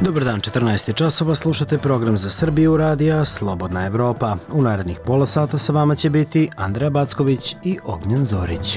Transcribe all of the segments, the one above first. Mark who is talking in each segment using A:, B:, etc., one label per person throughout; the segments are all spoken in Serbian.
A: Dobar dan, 14 časova, slušate program za Srbiju radija Slobodna Evropa. U narednih pola sata sa vama će biti Andreja Backović i Ognjen Zorić.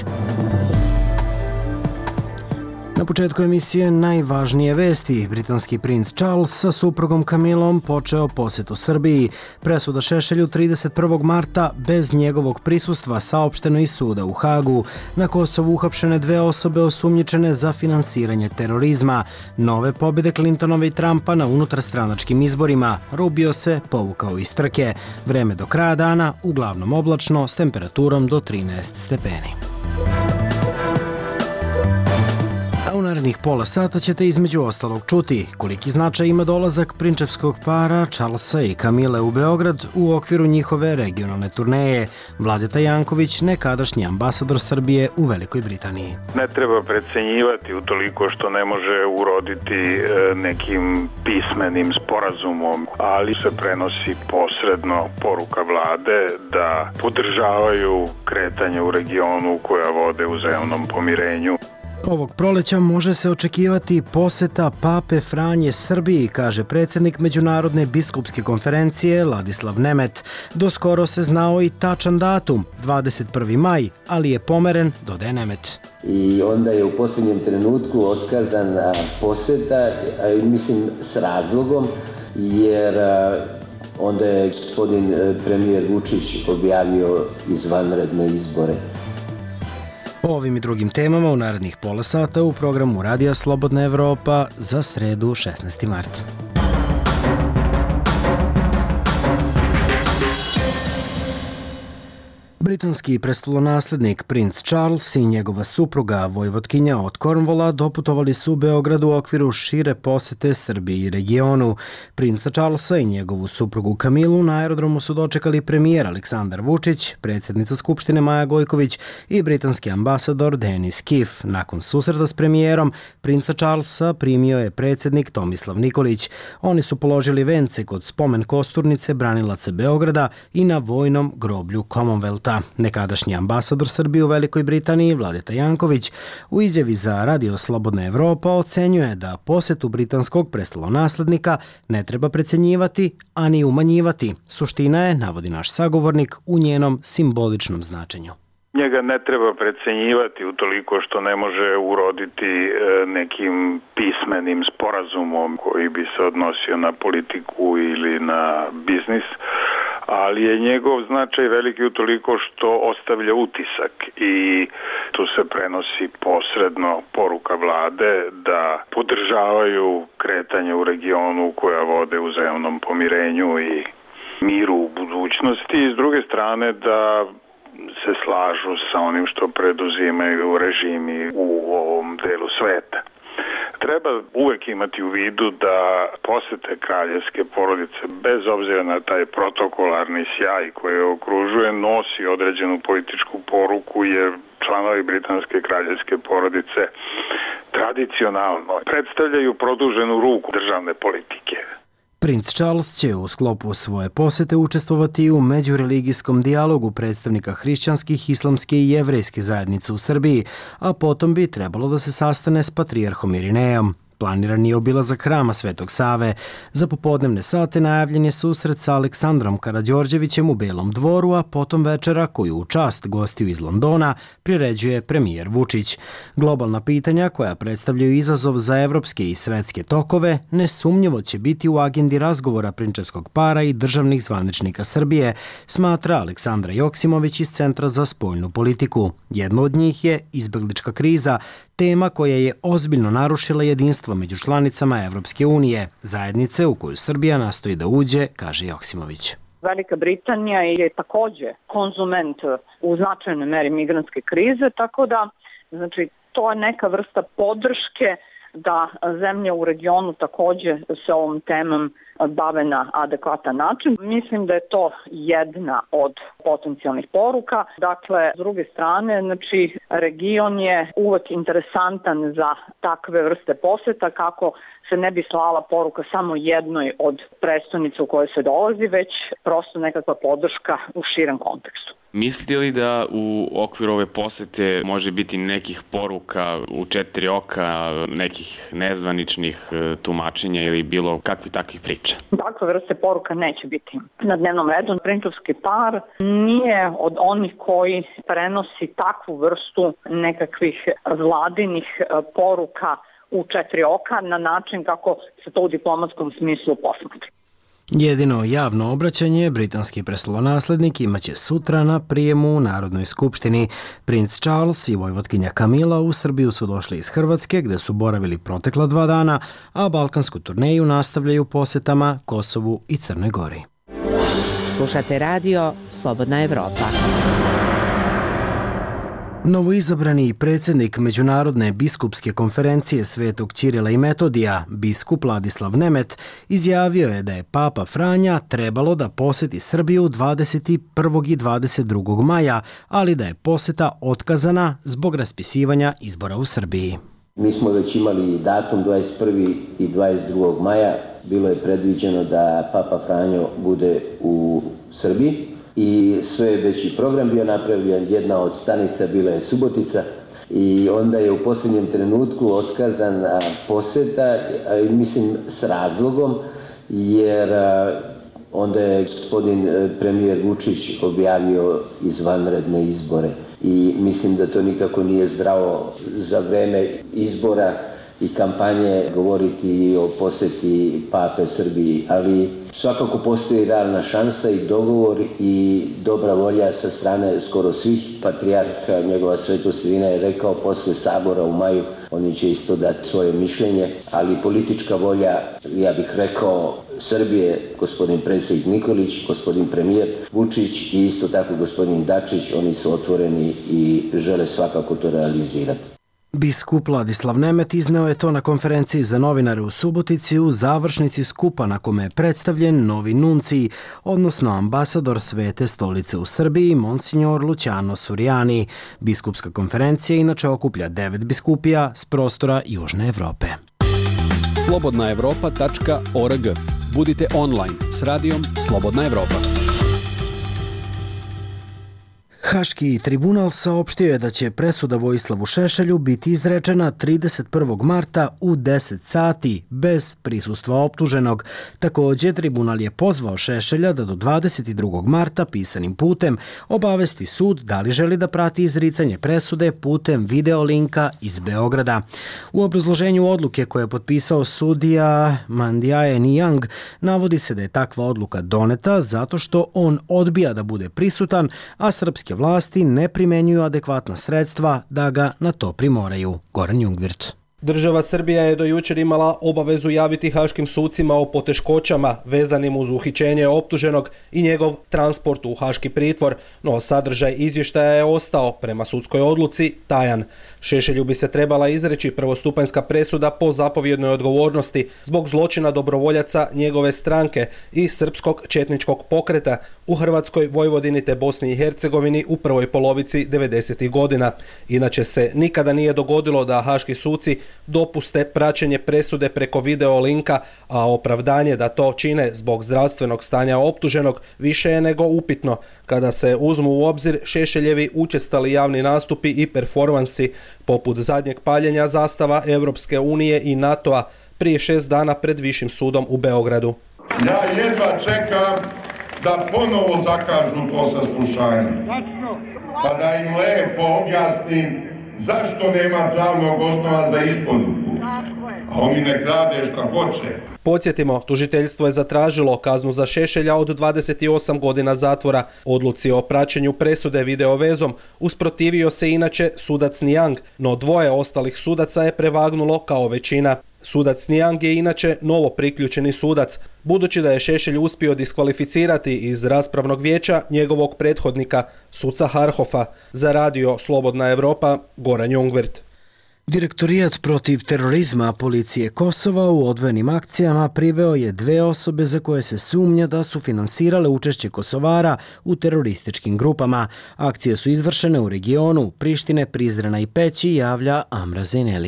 A: Na početku emisije najvažnije vesti. Britanski princ Charles sa suprugom Camillom počeo posjetu Srbiji. Presuda Šešelju 31. marta bez njegovog prisustva saopšteno iz suda u Hagu. Na Kosovu uhapšene 2 osobe osumnjičene za finansiranje terorizma. Nove pobjede Clintonove i Trumpa na unutarstranačkim izborima. Rubio se povukao iz trke. Vreme do kraja dana uglavnom oblačno s temperaturom do 13 stepeni. A u narednih pola sata ćete između ostalog čuti koliki značaj ima dolazak prinčevskog para Charlesa i Camille u Beograd u okviru njihove regionalne turneje. Vladeta Janković, nekadašnji ambasador Srbije u Velikoj Britaniji.
B: Ne treba precenjivati utoliko što ne može uroditi nekim pismenim sporazumom, ali se prenosi posredno poruka vlade da podržavaju kretanje u regionu koja vode uzajamnom pomirenju.
A: Ovog proleća može se očekivati poseta Pape Franje Srbiji, kaže predsjednik Međunarodne biskupske konferencije Ladislav Nemet. Doskoro se znao i tačan datum, 21. maj, ali je pomeren, dodaje Nemet.
C: I onda je u posljednjem trenutku otkazana poseta, mislim s razlogom, jer onda je gospodin premijer Vučić objavio izvanredne izbore.
A: O ovim i drugim temama u narednih pola sata u programu Radija Slobodna Evropa za sredu 16. mart. Britanski prestolonaslednik princ Charles i njegova supruga vojvotkinja od Cornwalla doputovali su u Beograd u okviru šire posete Srbiji i regionu. Princa Charlesa i njegovu suprugu Camillu na aerodromu su dočekali premijer Aleksandar Vučić, predsjednica Skupštine Maja Gojković i britanski ambasador Denis Kiff. Nakon susreta s premijerom, princa Charlesa primio je predsjednik Tomislav Nikolić. Oni su položili vence kod spomen kosturnice branilaca Beograda i na vojnom groblju Commonwealtha. Nekadašnji ambasador Srbije u Velikoj Britaniji Vladeta Janković u izjavi za Radio Slobodna Evropa ocenjuje da posjetu britanskog prestolonaslednika ne treba precenjivati, a ni umanjivati. Suština je, navodi naš sagovornik, u njenom simboličnom značenju.
B: Njega ne treba precenjivati utoliko što ne može uroditi nekim pismenim sporazumom koji bi se odnosio na politiku ili na biznis, ali je njegov značaj veliki utoliko što ostavlja utisak i tu se prenosi posredno poruka vlade da podržavaju kretanje u regionu koja vode uzajamnom pomirenju i miru u budućnosti i s druge strane da se slažu sa onim što preduzimaju režimi u ovom delu sveta. Treba uvek imati u vidu da posete kraljevske porodice, bez obzira na taj protokolarni sjaj koji je okružuje, nosi određenu političku poruku, jer članovi britanske kraljevske porodice tradicionalno predstavljaju produženu ruku državne politike.
A: Princ Charles će u sklopu svoje posete učestvovati u međureligijskom dijalogu predstavnika hrišćanskih, islamske i jevrejske zajednice u Srbiji, a potom bi trebalo da se sastane s patrijarhom Irinejom. Planiran je obilazak hrama Svetog Save. Za popodnevne sate najavljen je susret sa Aleksandrom Karađorđevićem u Belom dvoru, a potom večera koju u čast gostiju iz Londona priređuje premijer Vučić. Globalna pitanja koja predstavljaju izazov za evropske i svetske tokove nesumnjivo će biti u agendi razgovora prinčevskog para i državnih zvaničnika Srbije, smatra Aleksandra Joksimović iz Centra za spoljnu politiku. Jedno od njih je izbeglička kriza, tema koja je ozbiljno narušila jedinstvo među članicama Evropske unije, zajednice u koju Srbija nastoji da uđe, kaže Joksimović.
D: Velika Britanija je takođe konzument u značajnoj meri migrantske krize, tako da to je neka vrsta podrške da zemlje u regionu takođe se ovom temom bave na adekvatan način. Mislim da je to jedna od potencijalnih poruka. Dakle, s druge strane, region je uvek interesantan za takve vrste poseta, kako se ne bi slala poruka samo jednoj od prestonica u kojoj se dolazi, već prosto nekakva podrška u širem kontekstu.
E: Mislite li da u okviru ove posete može biti nekih poruka u četiri oka, nekih nezvaničnih tumačenja ili bilo kakvih takvih priča?
D: Takve vrste poruka neće biti na dnevnom redu. Prinčevski par nije od onih koji prenosi takvu vrstu nekakvih vladinih poruka u četiri oka na način kako se to u diplomatskom smislu posmatra.
A: Jedino javno obraćanje britanski prestolonaslednik imaće sutra na prijemu u Narodnoj skupštini. Princ Charles i vojvotkinja Kamila u Srbiju su došli iz Hrvatske, gde su boravili protekla 2 dana, a balkansku turneju nastavljaju posetama Kosovu i Crnoj Gori.
F: Slušate radio Slobodna Evropa.
A: Novoizabrani predsjednik Međunarodne biskupske konferencije Svetog Ćirila i Metodija, biskup Ladislav Nemet, izjavio je da je Papa Franja trebalo da poseti Srbiju 21. i 22. maja, ali da je poseta otkazana zbog raspisivanja izbora u Srbiji.
C: Mi smo već imali datum 21. i 22. maja. Bilo je predviđeno da Papa Franjo bude u Srbiji. I sve je već i program bio napravljen, jedna od stanica bila je Subotica i onda je u posljednjem trenutku otkazan poseta, mislim s razlogom, jer onda je gospodin premijer Vučić objavio izvanredne izbore i mislim da to nikako nije zdravo za vreme izbora i kampanje govoriti o posjeti Pape Srbiji, ali svakako postoji realna šansa i dogovor i dobra volja sa strane skoro svih. Patrijarh njegova svetost Irina je rekao posle sabora u maju oni će isto dati svoje mišljenje, ali politička volja, ja bih rekao, Srbije, gospodin predsjednik Nikolić, gospodin premijer Vučić i isto tako gospodin Dačić, oni su otvoreni i žele svakako to realizirati.
A: Biskup Ladislav Nemet izneo je to na konferenciji za novinare u Subotici u završnici skupa na kome je predstavljen novi nuncij, odnosno ambasador Svete stolice u Srbiji, Monsignor Luciano Suriani. Biskupska konferencija inače okuplja 9 biskupija s prostora Južne Evrope.
G: slobodnaevropa.org. Budite online s radijom Slobodna Evropa.
A: Haški tribunal saopštio je da će presuda Vojislavu Šešelju biti izrečena 31. marta u 10 sati bez prisustva optuženog. Također, tribunal je pozvao Šešelja da do 22. marta pisanim putem obavesti sud da li želi da prati izricanje presude putem videolinka iz Beograda. U obrazloženju odluke koje je potpisao sudija Mandiaje Nijang navodi se da je takva odluka doneta zato što on odbija da bude prisutan, a srpske vlasti ne primenjuju adekvatna sredstva da ga na to primoraju. Goran Jungvirt.
H: Država Srbija je do jučer imala obavezu javiti haškim sucima o poteškoćama vezanim uz uhićenje optuženog i njegov transport u haški pritvor, no sadržaj izvještaja je ostao, prema sudskoj odluci, tajan. Šešelju bi se trebala izreći prvostupanjska presuda po zapovjednoj odgovornosti zbog zločina dobrovoljaca njegove stranke i srpskog četničkog pokreta u Hrvatskoj, Vojvodini te Bosni i Hercegovini u prvoj polovici 90. godina. Inače se nikada nije dogodilo da haški suci dopuste praćenje presude preko video linka, a opravdanje da to čine zbog zdravstvenog stanja optuženog više je nego upitno kada se uzmu u obzir Šešeljevi učestali javni nastupi i performansi poput zadnjeg paljenja zastava Evropske unije i NATO-a prije 6 dana pred Višim sudom u Beogradu.
I: Ja jedva čekam da ponovo zakažu to saslušanje, pa da im lepo objasnim zašto nema pravnog osnova za isporuku, a oni ne krade šta hoće.
H: Podsjetimo, tužiteljstvo je zatražilo kaznu za Šešelja od 28 godina zatvora. Odluci o praćenju presude videovezom usprotivio se inače sudac Nijang, no dvoje ostalih sudaca je prevagnulo kao većina. Sudac Nijang je inače novo priključeni sudac, budući da je Šešelj uspio diskvalificirati iz raspravnog vijeća njegovog prethodnika, suca Harhofa. Za radio Slobodna Evropa, Goran Jungvirt.
A: Direktorijat protiv terorizma policije Kosova u odvojenim akcijama priveo je 2 osobe za koje se sumnja da su finansirale učešće Kosovara u terorističkim grupama. Akcije su izvršene u regionu Prištine, Prizrena i Peći, javlja Amra Zeneli.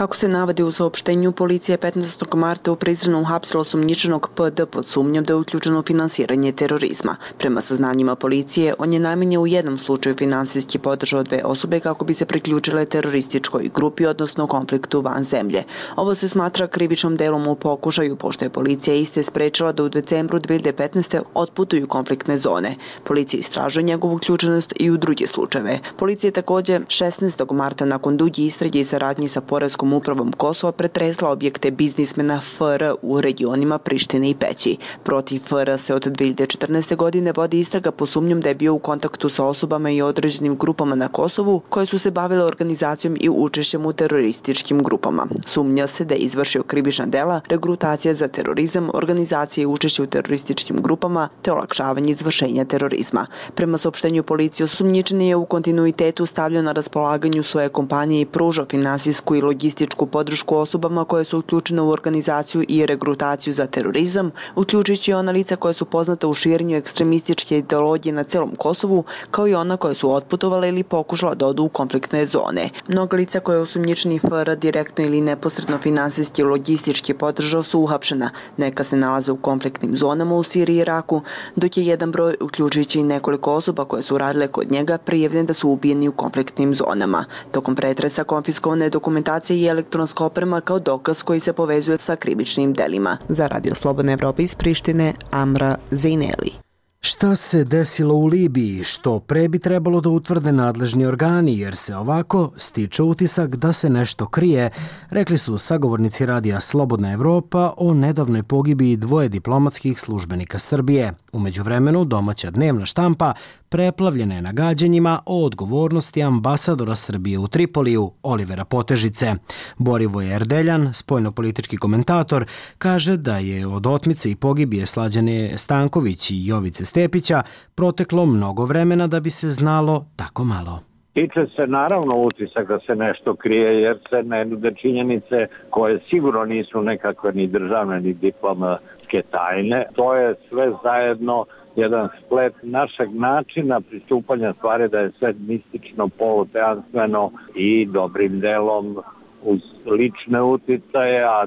J: Kako se navodi u saopštenju, policija je 15. marta u Prizrenu uhapsila osumnjičenog PD pod sumnjom da je uključeno u finansiranje terorizma. Prema saznanjima policije, on je najmanje u jednom slučaju finansijski podržao 2 osobe kako bi se priključile terorističkoj grupi, odnosno konfliktu van zemlje. Ovo se smatra krivičnom delom u pokušaju, pošto je policija iste sprečila da u decembru 2015. otputuju konfliktne zone. Policija istražuje njegovu uključenost i u druge slučajeve. Policija je takođe 16. marta nakon duge istrage i saradnje sa Poreskom upravom Kosova pretresla objekte biznismena FR u regionima Prištine i Peći. Protiv FR se od 2014. godine vodi istraga po sumnjom da je bio u kontaktu sa osobama i određenim grupama na Kosovu koje su se bavile organizacijom i učešćem u terorističkim grupama. Sumnja se da je izvršio krivična dela, regrutacija za terorizam, organizacije i učešće u terorističkim grupama te olakšavanje izvršenja terorizma. Prema saopštenju policije, osumnjičeni je u kontinuitetu stavljao na raspolaganju svoje kompanije i pružao finansijsku i logističku podršku osobama koje su uključene u organizaciju i regrutaciju za terorizam, uključujući i ona lica koja su poznata u širenju ekstremističke ideologije na celom Kosovu, kao i ona koja su otputovala ili pokušala da odu u konfliktne zone. Mnoga lica koje je osumnjičeni FR direktno ili neposredno finansijski i logistički podržao su uhapšena. Neka se nalaze u konfliktnim zonama u Siriji i Iraku, dok je jedan broj, uključujući i nekoliko osoba koje su radile kod njega, prijavljene da su ubijeni u konfliktnim zonama. Tokom pretresa konfiskovana je dokumentacija i elektronska oprema kao dokaz koji se povezuje sa krivičnim delima. Za Radio Slobodna Evropa iz Prištine, Amra Zejneli.
A: Šta se desilo u Libiji? Što pre bi trebalo da utvrde nadležni organi, jer se ovako stiče utisak da se nešto krije, rekli su sagovornici Radija Slobodna Evropa o nedavnoj pogibiji 2 diplomatskih službenika Srbije. U međuvremenu, domaća dnevna štampa preplavljena je nagađanjima o odgovornosti ambasadora Srbije u Tripoliju, Olivera Potežice. Borivoje Erdeljan, spoljnopolitički komentator, kaže da je od otmice i pogibije Slađane Stanković i Jovice Stepića proteklo mnogo vremena da bi se znalo tako malo.
K: Tiče se naravno utisak da se nešto krije, jer se ne nude činjenice koje sigurno nisu nekakve ni državne ni diplomatske tajne. To je sve zajedno jedan splet našeg načina pristupanja stvari, da je sve mistično, poluteanstveno i dobrim delom uz lične uticaje, a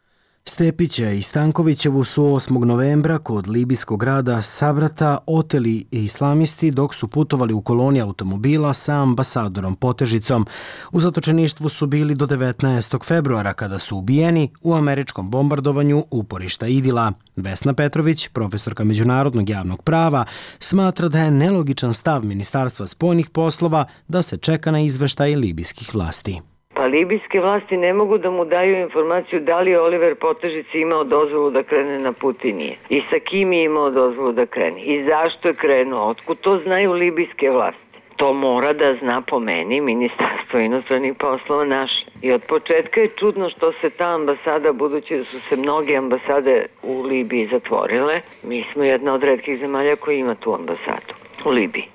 A: Stepića i Stankovićevu su 8. novembra kod libijskog grada Savrata oteli islamisti dok su putovali u koloni automobila sa ambasadorom Potežicom. U zatočeništvu su bili do 19. februara kada su ubijeni u američkom bombardovanju uporišta Idila. Vesna Petrović, profesorka međunarodnog javnog prava, smatra da je nelogičan stav Ministarstva spoljnih poslova da se čeka na izveštaj libijskih vlasti.
L: Pa libijske vlasti ne mogu da mu daju informaciju da li je Oliver Potežić imao dozvolu da krene na put i nije. I sa kim je imao dozvolu da krene. I zašto je krenuo. Otkud to znaju libijske vlasti? To mora da zna po meni Ministarstvo inostranih poslova naše. I od početka je čudno što se ta ambasada, budući da su se mnoge ambasade u Libiji zatvorile, mi smo jedna od retkih zemalja koja ima tu ambasadu u Libiji.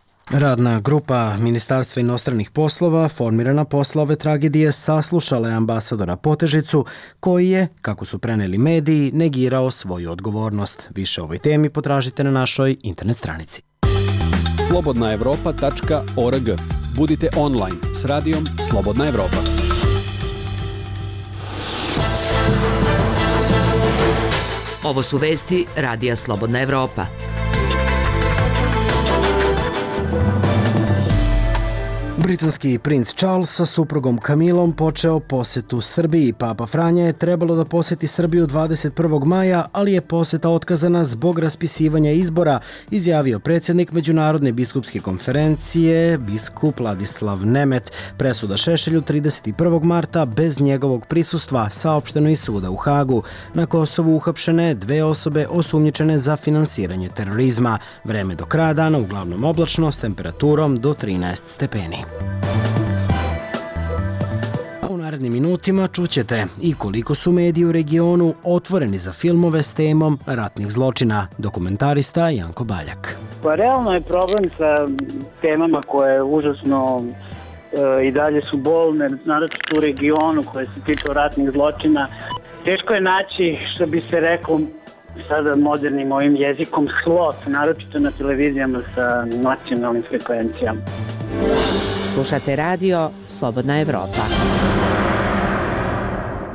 A: Radna grupa Ministarstva inostranih poslova formirana posle ove tragedije saslušala je ambasadora Potežicu, koji je, kako su preneli mediji, negirao svoju odgovornost. Više o ovoj temi potražite na našoj internet stranici.
G: slobodnaevropa.org. Budite online s radijom Slobodna Evropa.
F: Ovo su vesti Radija Slobodna Evropa.
A: Britanski princ Charles sa suprugom Camilom počeo posetu Srbiji. Papa Franja je trebalo da poseti Srbiju 21. maja, ali je poseta otkazana zbog raspisivanja izbora, izjavio predsjednik Međunarodne biskupske konferencije, biskup Ladislav Nemet. Presuda Šešelju 31. marta bez njegovog prisustva, saopšteno iz suda u Hagu. Na Kosovu uhapšene 2 osobe osumnjičene za finansiranje terorizma. Vreme do kraja dana uglavnom oblačno s temperaturom do 13 stepeni. U narednim minutima čućete i koliko su mediji u regionu otvoreni za filmove s temom ratnih zločina. Dokumentarista Janko Baljak.
M: Pa realno je problem sa temama koje užasno i dalje su bolne, naročito u regionu koje se tiču ratnih zločina. Teško je naći, što bi se reklo sada modernim ovim jezikom, slot, naročito na televizijama sa nacionalnim frekvencijama.
F: Slušate radio Slobodna Evropa.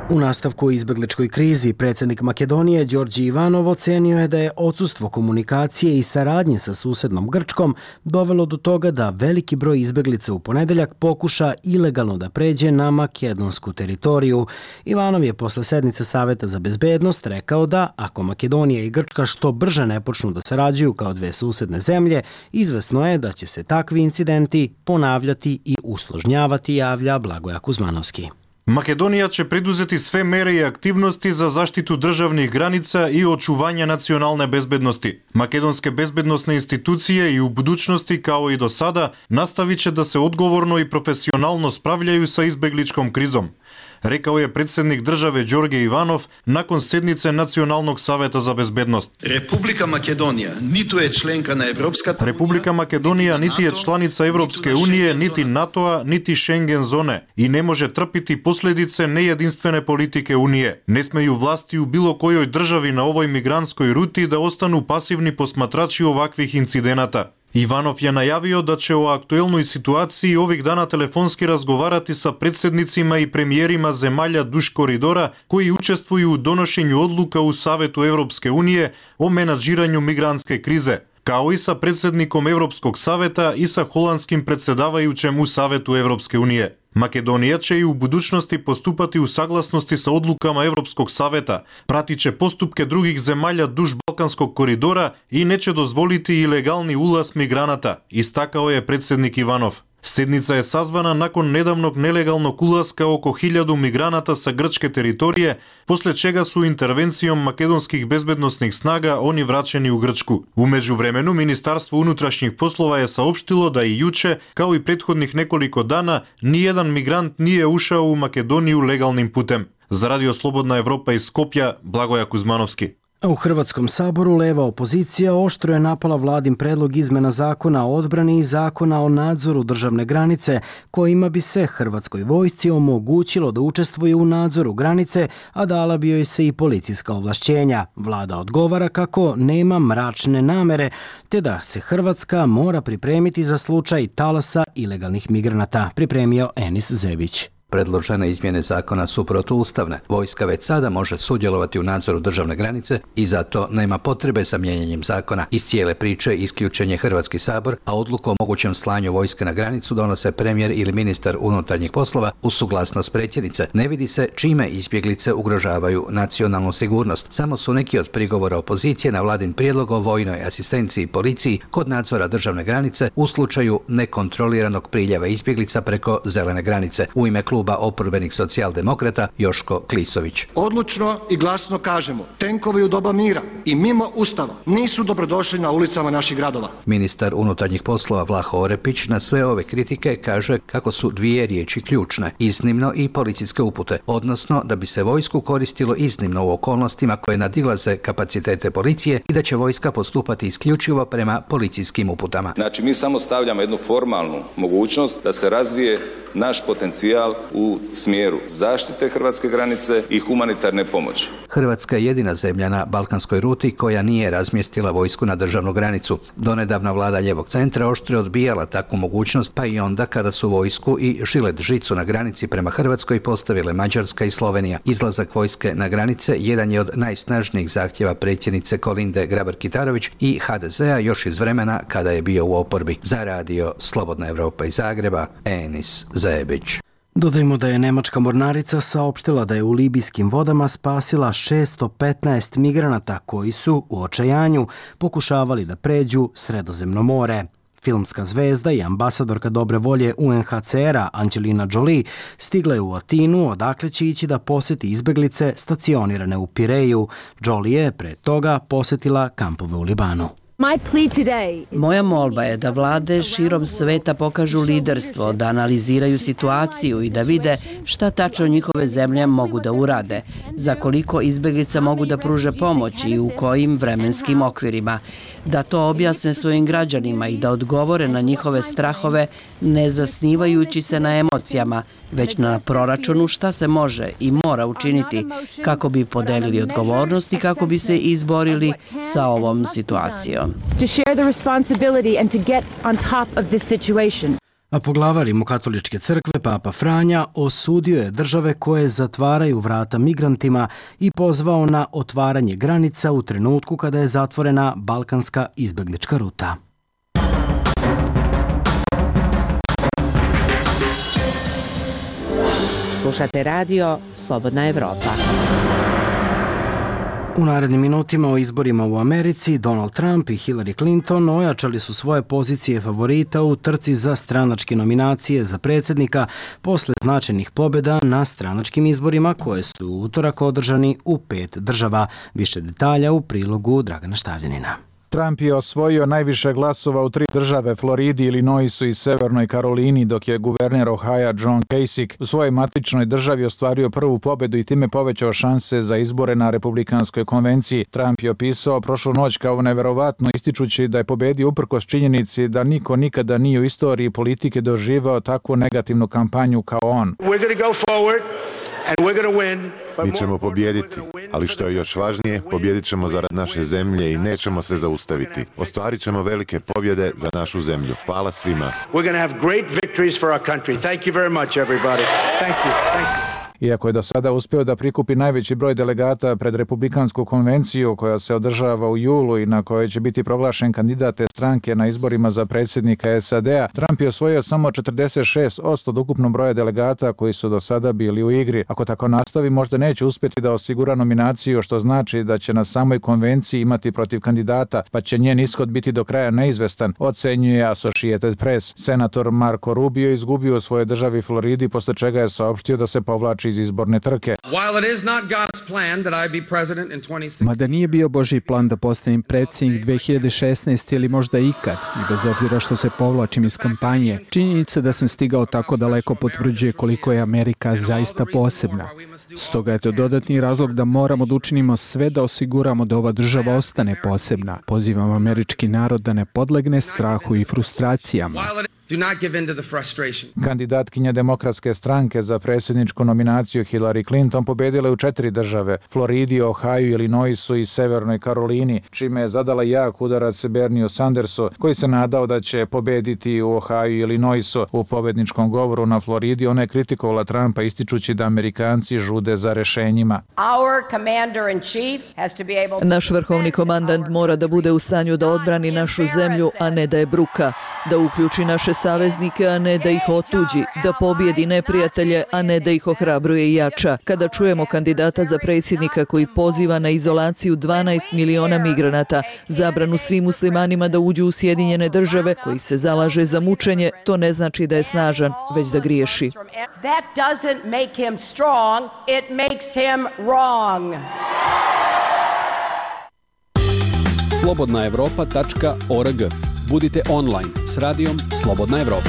A: U nastavku izbegličkoj krizi, predsjednik Makedonije Đorđe Ivanov ocenio je da je odsustvo komunikacije i saradnje sa susednom Grčkom dovelo do toga da veliki broj izbeglica u ponedeljak pokuša ilegalno da pređe na makedonsku teritoriju. Ivanov je posle sednice Saveta za bezbednost rekao da, ako Makedonija i Grčka što brže ne počnu da sarađuju kao dve susedne zemlje, izvesno je da će se takvi incidenti ponavljati i usložnjavati, javlja Blagoja Kuzmanovski.
N: Македонија ќе предузети све мери и активности за заштиту државних граница и очување националне безбедности. Македонске безбедносни институции и у будучности, као и до сада, наставиće да се одговорно и професионално справљају са избегличком кризом. Рекао е председник државе Ѓорѓе Иванов након седнице Националног савета за безбедност.
O: Република Македонија ниту е членка на Европската
N: Република Македонија нити е чланица Европске унije, niti NATO-a, niti Шенген зоне и не може трпити последице неединствene политике Унije. Не смеју власти у било којој држави на овој мигрантској рути да остану пасивни посматрачи оваквих инцидената. Иванов ја најавио да ќе о актуелној ситуацији ових дана телефонски разговарати са председницима и премиерима земјалја дуж коридора кои учествују у доношењу одлука у Савету Европске унije о менаџирању мигрантске кризе, као и са председником Европског савета и са холандским председавајучем у Савету Европске унije. Македонија ќе и у будучности поступати у согласности со одлукама Европског савета, пратиче поступке других земјалја дуж Балканског коридора и не ќе дозволити илегални улаз миграната, истакао е председник Иванов. Седница е сазвана након недавног нелегалног уласка око 1000 миграната са грчке територије, после чега су интервенцијом македонских безбедносних снага они врачени у Грчку. У меѓувремену Министарство унутрашних послова е саопштило да и јуче, као и претходних неколико дана, ниједан мигрант не е ушао у Македонiju legalnim putem. За Радио Слободна Европа из Скопја, Благоја Кузмановски.
A: U Hrvatskom saboru leva opozicija oštro je napala vladin predlog izmena zakona o odbrani i zakona o nadzoru državne granice, kojima bi se Hrvatskoj vojsci omogućilo da učestvuje u nadzoru granice, a dala bi joj se i policijska ovlašćenja. Vlada odgovara kako nema mračne namere, te da se Hrvatska mora pripremiti za slučaj talasa ilegalnih migranata, pripremio Enis Zebić.
P: Predložene izmjene zakona su protuustavne. Vojska već sada može sudjelovati u nadzoru državne granice i zato nema potrebe za mijenjanjem zakona. Iz cijele priče isključen je Hrvatski sabor, a odluku o mogućem slanju vojske na granicu donose premijer ili ministar unutarnjih poslova uz suglasnost predsjednice. Ne vidi se čime izbjeglice ugrožavaju nacionalnu sigurnost. Samo su neki od prigovora opozicije na vladin prijedlog o vojnoj asistenciji policiji kod nadzora državne granice u slučaju nekontroliranog priljeva izbjeglica preko zelene granice. U ime kluba oporbenih socijaldemokrata Joško Klisović.
Q: Odlučno i glasno kažemo, tenkovi u doba mira i mimo Ustava nisu dobrodošli na ulicama naših gradova.
P: Ministar unutarnjih poslova Vlaho Orepić na sve ove kritike kaže kako su dvije riječi ključne, iznimno i policijske upute, odnosno da bi se vojsku koristilo iznimno u okolnostima koje nadilaze kapacitete policije i da će vojska postupati isključivo prema policijskim uputama.
R: Znači mi samo stavljamo jednu formalnu mogućnost da se razvije naš potencijal u smjeru zaštite hrvatske granice i humanitarne pomoći.
P: Hrvatska je jedina zemlja na balkanskoj ruti koja nije razmjestila vojsku na državnu granicu. Donedavna vlada ljevog centra oštro odbijala takvu mogućnost, pa i onda kada su vojsku i žilet žicu na granici prema Hrvatskoj postavile Mađarska i Slovenija. Izlazak vojske na granice jedan je od najsnažnijih zahtjeva predsjednice Kolinde Grabar-Kitarović i HDZ-a još iz vremena kada je bio u oporbi. Za Radio Slobodna Evropa iz Zagreba, Enis Zebić.
A: Dodajmo da je nemačka mornarica saopštila da je u libijskim vodama spasila 615 migranata koji su u očajanju pokušavali da pređu Sredozemno more. Filmska zvezda i ambasadorka dobre volje UNHCR-a Angelina Jolie stigla je u Atinu, odakle će ići da poseti izbeglice stacionirane u Pireju. Jolie je pre toga posetila kampove u Libanu.
S: Moja molba je da vlade širom sveta pokažu liderstvo, da analiziraju situaciju i da vide šta tačno njihove zemlje mogu da urade, za koliko izbjeglica mogu da pruže pomoć i u kojim vremenskim okvirima, da to objasne svojim građanima i da odgovore na njihove strahove ne zasnivajući se na emocijama, već na proračunu šta se može i mora učiniti kako bi podelili odgovornost i kako bi se izborili sa ovom situacijom.
A: A poglavar Rimokatoličke crkve Papa Franja osudio je države koje zatvaraju vrata migrantima i pozvao na otvaranje granica u trenutku kada je zatvorena balkanska izbeglička ruta.
F: Slušate radio Slobodna Evropa.
A: U narednim minutima o izborima u Americi Donald Trump i Hillary Clinton ojačali su svoje pozicije favorita u trci za stranačke nominacije za predsjednika posle značajnih pobjeda na stranačkim izborima koje su u utorak održani u 5 država. Više detalja u prilogu Dragana Štavljanina.
T: Trump je osvojio najviše glasova u 3 države, Floridi, Illinoisu i Severnoj Karolini, dok je guverner Ohaja John Kasich u svojoj matičnoj državi ostvario prvu pobedu i time povećao šanse za izbore na Republikanskoj konvenciji. Trump je opisao prošlu noć kao neverovatno, ističući da je pobedio uprkos činjenici da niko nikada nije u istoriji politike doživao takvu negativnu kampanju kao on.
U: Mi ćemo pobijediti, ali što je još važnije, pobijedit ćemo zarad naše zemlje i nećemo se zaustaviti. Ostvarit ćemo velike pobjede za našu zemlju. Hvala svima.
T: Iako je do sada uspio da prikupi najveći broj delegata pred Republikansku konvenciju koja se održava u julu i na kojoj će biti proglašen kandidat te stranke na izborima za predsjednika SAD-a, Trump je osvojio samo 46% od ukupnog broja delegata koji su do sada bili u igri. Ako tako nastavi, možda neće uspjeti da osigura nominaciju, što znači da će na samoj konvenciji imati protiv kandidata, pa će njen ishod biti do kraja neizvestan, ocenjuje Associated Press. Senator Marco Rubio izgubio u svojoj državi Floridi, posle čega je saopštio da se povlači iz izborne trke.
V: Mada nije bio Božji plan da postanem predsjednik 2016 ili možda ikad, i bez obzira što se povlačim iz kampanje, činjenica da sam stigao tako daleko potvrđuje koliko je Amerika zaista posebna. Stoga je to dodatni razlog da moramo da učinimo sve da osiguramo da ova država ostane posebna. Pozivam američki narod da ne podlegne strahu i frustracijama.
T: Kandidatkinja Demokratske stranke za predsjedničku nominaciju Hillary Clinton pobedila je u 4 države, Floridi, Ohaju, Illinoisu i Severnoj Karolini, čime je zadala jak udarac Bernieu Sandersu, koji se nadao da će pobediti u Ohaju i Illinoisu. U pobedničkom govoru na Floridi ona je kritikovala Trumpa ističući da Amerikanci žude za rešenjima.
W: Naš vrhovni komandant mora da bude u stanju da odbrani našu zemlju, a ne da je bruka, da uključi naše saveznike, a ne da ih otuđi, da pobjedi neprijatelje, a ne da ih ohrabruje i jača. Kada čujemo kandidata za predsjednika koji poziva na izolaciju 12 miliona migranata, zabranu svim muslimanima da uđu u Sjedinjene države, koji se zalaže za mučenje, to ne znači da je snažan, već da griješi.
G: slobodnaevropa.org. Budite online s radijom Slobodna Evropa.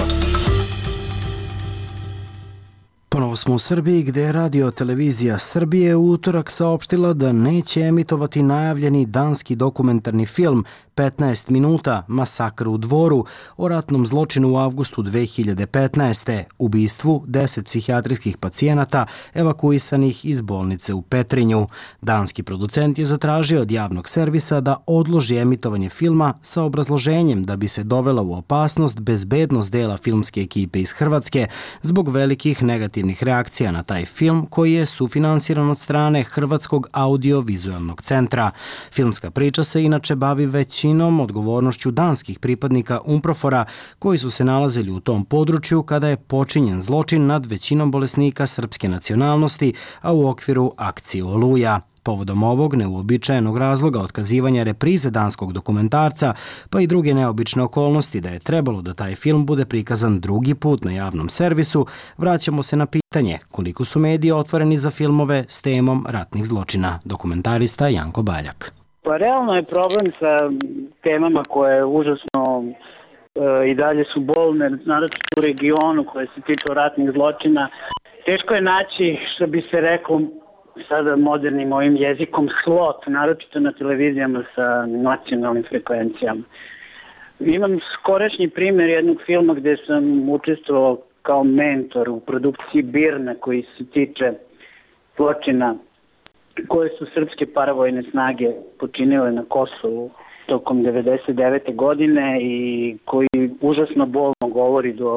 A: Ponovo smo u Srbiji gdje je Radio Televizija Srbije u utorak saopštila da neće emitovati najavljeni danski dokumentarni film 15 minuta Masakr u Dvoru o ratnom zločinu u avgustu 2015. ubistvu 10 psihijatrijskih pacijenata evakuisanih iz bolnice u Petrinju. Danski producent je zatražio od javnog servisa da odloži emitovanje filma sa obrazloženjem da bi se dovela u opasnost bezbednost dela filmske ekipe iz Hrvatske zbog velikih negativnih reakcija na taj film koji je sufinansiran od strane Hrvatskog audio-vizualnog centra. Filmska priča se inače bavi većinom odgovornošću danskih pripadnika UNPROFOR-a koji su se nalazili u tom području kada je počinjen zločin nad većinom bolesnika srpske nacionalnosti, a u okviru akcije Oluja. Povodom ovog neuobičajenog razloga otkazivanja reprize danskog dokumentarca, pa i druge neobične okolnosti da je trebalo da taj film bude prikazan drugi put na javnom servisu, vraćamo se na pitanje koliko su mediji otvoreni za filmove s temom ratnih zločina. Dokumentarista Janko Baljak.
M: Pa realno je problem sa temama koje užasno i dalje su bolne, naročito u regionu koje se tiču ratnih zločina. Teško je naći, što bi se reklo sada modernim ovim jezikom, slot, naročito na televizijama sa nacionalnim frekvencijama. Imam skorašnji primjer jednog filma gdje sam učestvovao kao mentor u produkciji Birna koji se tiče zločina koje su srpske paravojne snage počinile na Kosovu tokom 1999. godine i koji užasno bolno govori do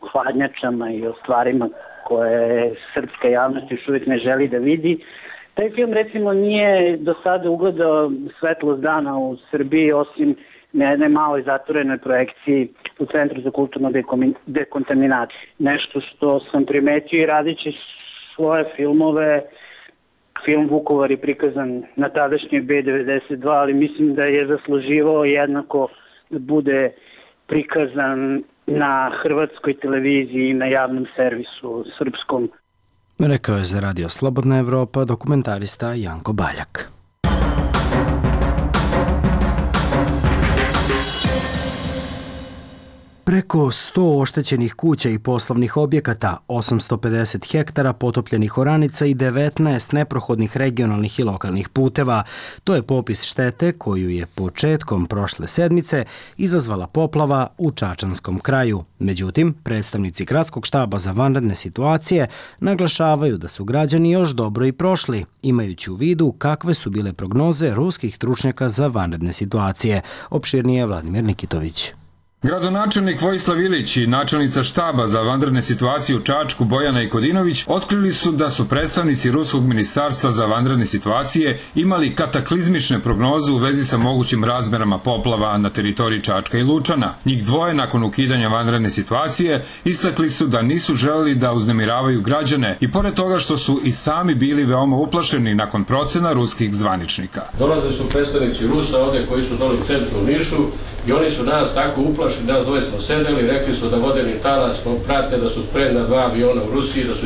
M: hladnjačama i o stvarima koje srpska javnost još uvijek ne želi da vidi. Taj film recimo nije do sada ugledao svetlost dana u Srbiji osim na jednoj maloj zatvorenoj projekciji u Centru za kulturnu dekontaminaciju. Nešto što sam primetio i radići svoje filmove, film Vukovar je prikazan na tadašnjoj B92, ali mislim da je zasluživao jednako da bude prikazan na hrvatskoj televiziji i na javnom servisu srpskom.
A: Rekao je za Radio Slobodna Evropa dokumentarista Janko Baljak. Preko 100 oštećenih kuća i poslovnih objekata, 850 hektara potopljenih oranica i 19 neprohodnih regionalnih i lokalnih puteva. To je popis štete koju je početkom prošle sedmice izazvala poplava u Čačanskom kraju. Međutim, predstavnici Gradskog štaba za vanredne situacije naglašavaju da su građani još dobro i prošli, imajući u vidu kakve su bile prognoze ruskih stručnjaka za vanredne situacije. Opširnije Vladimir Nikitović.
B: Gradonačelnik Vojislav Ilić i načelnica štaba za vanredne situacije u Čačku Bojana Ikodinović otkrili su da su predstavnici Ruskog ministarstva za vanredne situacije imali kataklizmične prognoze u vezi sa mogućim razmerama poplava na teritoriji Čačka i Lučana. Njih dvoje nakon ukidanja vanredne situacije istakli su da nisu želeli da uznemiravaju građane i pored toga što su i sami bili veoma uplašeni nakon procena ruskih zvaničnika.
D: Dolaze su predstavnici Rusa ovde koji su dole u centru u Nišu i oni su nas tako uplašeni. Nas dvoje smo sedeli, rekli su da vodeni talas prate, da su spremna 2 aviona u Rusiji, da su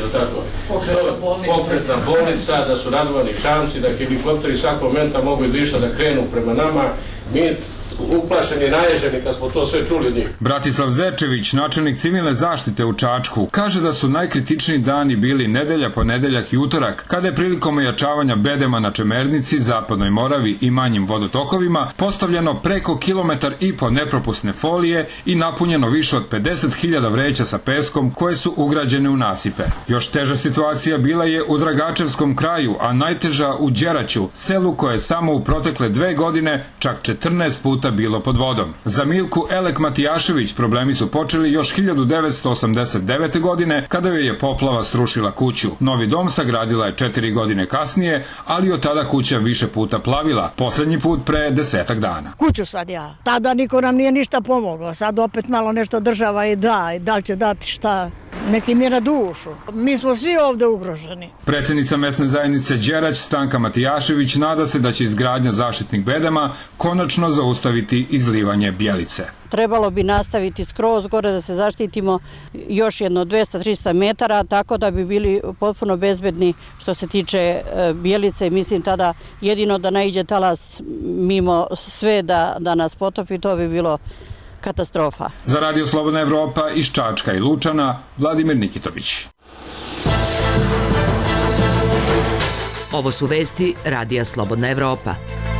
D: pokretna bolnica, da su radovani šanci, da helikopteri svakog momenta mogu iz Niša da krenu prema nama. Mi uplašeni, naježeni kad smo to sve čuli od njih.
B: Bratislav Zečević, načelnik civilne zaštite u Čačku, kaže da su najkritičniji dani bili nedelja, ponedeljak i utorak, kada je prilikom ojačavanja bedema na Čemernici, Zapadnoj Moravi i manjim vodotokovima postavljeno preko 1,5 km nepropusne folije i napunjeno više od 50.000 vreća sa peskom koje su ugrađene u nasipe. Još teža situacija bila je u Dragačevskom kraju, a najteža u Đeraću, selu koje je samo u protekle 2 godine čak 14 puta bilo pod vodom. Za Milku Elek Matijašević problemi su počeli još 1989. godine kada joj je poplava srušila kuću. Novi dom sagradila je 4 godine kasnije, ali od tada kuća više puta plavila, poslednji put pre 10 dana.
E: Kuću sad ja. Tada niko nam nije ništa pomogao. Sad opet malo nešto država i da li će dati šta neki mi na dušu. Mi smo svi ovde ugroženi.
B: Predsjednica mesne zajednice Đerać Stanka Matijašević nada se da će izgradnja zaštitnih bedema konačno zaustaviti izlivanje Bjelice.
X: Trebalo bi nastaviti skroz gore da se zaštitimo još jedno 200-300 metara, tako da bi bili potpuno bezbedni što se tiče Bjelice. Mislim tada jedino da naiđe talas mimo sve da nas potopi, to bi bilo katastrofa.
B: Za Radio Slobodna Evropa iz Čačka i Lučana, Vladimir Nikitović.
F: Ovo su vesti Radija Slobodna Evropa.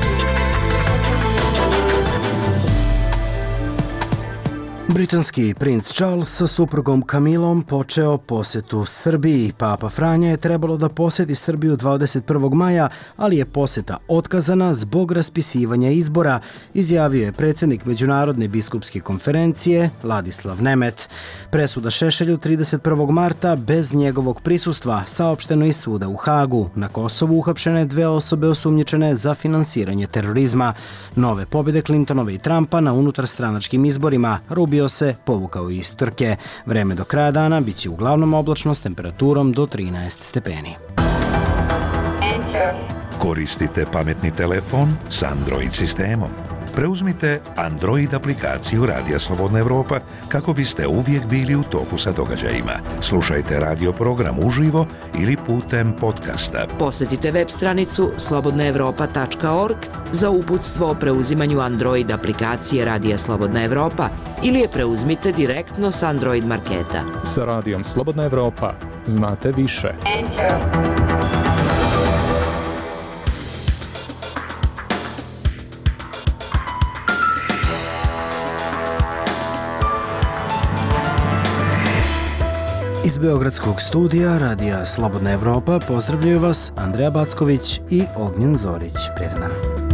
A: Britanski princ Charles sa suprugom Camilom počeo posetu Srbiji. Papa Franja je trebalo da poseti Srbiju 21. maja, ali je poseta otkazana zbog raspisivanja izbora, izjavio je predsjednik Međunarodne biskupske konferencije Ladislav Nemet. Presuda Šešelju 31. marta bez njegovog prisustva, saopšteno iz suda u Hagu. Na Kosovu uhapšene 2 osobe osumnjičene za finansiranje terorizma. Nove pobjede Clintonove i Trumpa na unutarstranačkim izborima. Rubio se povukao iz Trke. Vreme do kraja dana biće uglavnom oblačno s temperaturom do 13 stepeni.
Y: Koristite pametni telefon s Android sistemom. Preuzmite Android aplikaciju Radija Slobodna Evropa kako biste uvijek bili u toku sa događajima. Slušajte radio program uživo ili putem podcasta.
F: Posjetite web stranicu slobodnaevropa.org za uputstvo o preuzimanju Android aplikacije Radija Slobodna Evropa ili je preuzmite direktno s Android marketa.
Z: Sa Radijom Slobodna Evropa znate više.
A: Iz Beogradskog studija Radija Slobodna Evropa pozdravljaju vas Andreja Backović i Ognjen Zorić. Prijetan dan.